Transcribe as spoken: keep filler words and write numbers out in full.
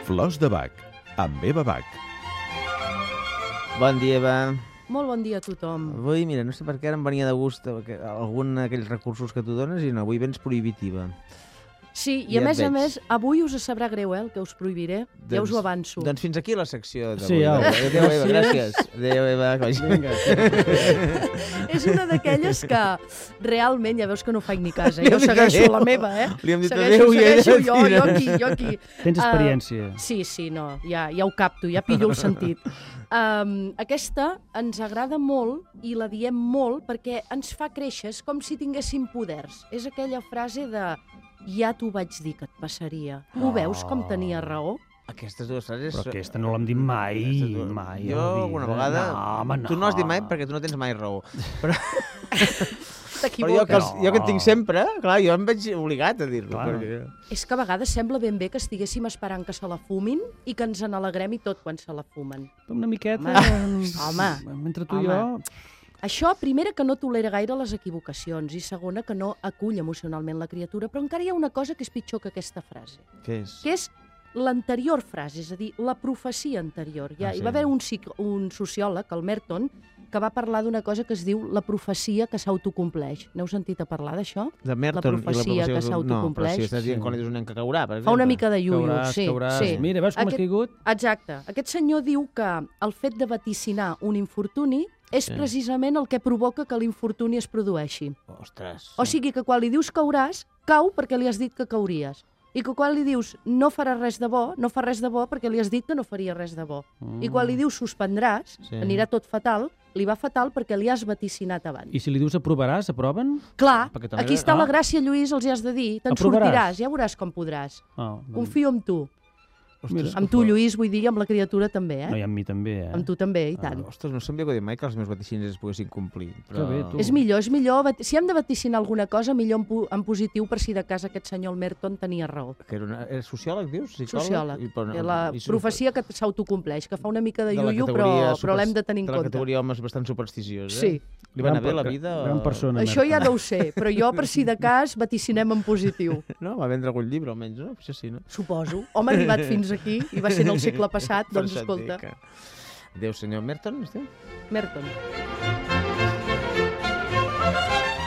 Flors de Bach, amb Eva Bach. Bon dia, Eva. Molt bon dia a tothom. Avui, mira, no sé per què ara em venia de gust algun d'aquells recursos que tu dones i no, avui vens prohibitiva. Sí, i Ja a més et a veig. més, avui us sabrà greu, eh, el que us prohibiré. Ja us ho avanço. Doncs fins aquí la secció d'avui. Sí, au. Adéu, Eva, gràcies. Adéu, Eva. que vagi. Vinga. És una d'aquelles que realment ja veus que no faig ni cas, eh? Li hem Jo dit segueixo adéu. la meva, eh? Li hem dit segueixo, adéu i ella segueixo jo, tira. jo aquí, jo aquí. Tens Ah, experiència. Sí, sí, no, ja, ja ho capto, ja pillo el sentit. Um, aquesta ens agrada molt i la diem molt perquè ens fa créixer, és com si tinguéssim poders. És aquella frase de ja t'ho vaig dir que et passaria. Ho veus com tenia raó? Aquestes dues frases... Però aquesta no l'hem dit mai, Aquestes dues- mai. Jo a la vida. alguna vegada... No, home, no. Tu no has dit mai perquè tu no tens mai raó. Però, però jo, que, T'equivoques. els, jo que en tinc sempre, clar, jo em veig obligat a dir-lo. Clar. Perquè... És que a vegades sembla ben bé que estiguéssim esperant que se la fumin i que ens n'alegrem i tot quan se la fumen. Una miqueta... Home. Mentre tu Home. i jo... Això, primera, que no tolera gaire les equivocacions i segona, que no acull emocionalment la criatura. Però encara hi ha una cosa que és pitjor que aquesta frase, Què és? que és l'anterior frase, és a dir, la profecia anterior. Ja, Ah, sí? Hi va haver un, psic- un sociòleg, el Merton, que va parlar d'una cosa que es diu la profecia que s'autocompleix. N'heu sentit a parlar d'això? De Merton La profecia que No, s'autocompleix. però si estàs dient Sí. quan és un nen que caurà, per exemple. Fa una mica de iuiu, Cauràs, sí. cauràs. sí. Mira, veus com has Aquest- caigut? Exacte. Aquest senyor diu que el fet de vaticinar un infortuni és Sí. precisament el que provoca que l'infortuni es produeixi. Ostres. O sigui que quan li dius cauràs, cau perquè li has dit que cauries. I que quan li dius no farà res de bo, no fa res de bo perquè li has dit que no faria res de bo. I quan li dius suspendràs, Sí. anirà tot fatal, li va fatal perquè li has vaticinat abans. I si li dius aprovaràs, aproven? Clar, Perquè també- aquí està Ah. la gràcia, Lluís, els hi has de dir. Te'n Aprovaràs? sortiràs, ja veuràs com podràs. Oh, Confio en tu. Mira. Amb tu, Lluís, vull dir, i amb la criatura també, eh? No, i amb mi també, eh? Amb tu també, i tant. Ostres, no s'havia dit mai que els meus vaticins es poguessin complir. Però... Que bé, tu. És millor, és millor. vat- Si hem de vaticinar alguna cosa, millor en, pu- en positiu, per si de cas aquest senyor el Merton tenia raó. Que era, una... era sociòleg, dius? Psicòleg? Sociòleg. I, però, Eh, La i su- profecia que s'autocompleix, que fa una mica de de la iuiu, categoria però, però l'hem de tenir en de la compte. categoria homes bastant supersticiós, eh? Sí. Li va anar bé Gran la per- vida? o- Gran persona. Això ja Merton. no ho sé, però jo, per si de cas, vaticinem en positiu. No? Va vendre algun llibre, almenys, no? Això sí, no? Suposo. Home, arribat fins aquí, i va ser en el segle passat, Per doncs això et escolta, dic que- Adéu, senyor Merton. Esteu? Merton.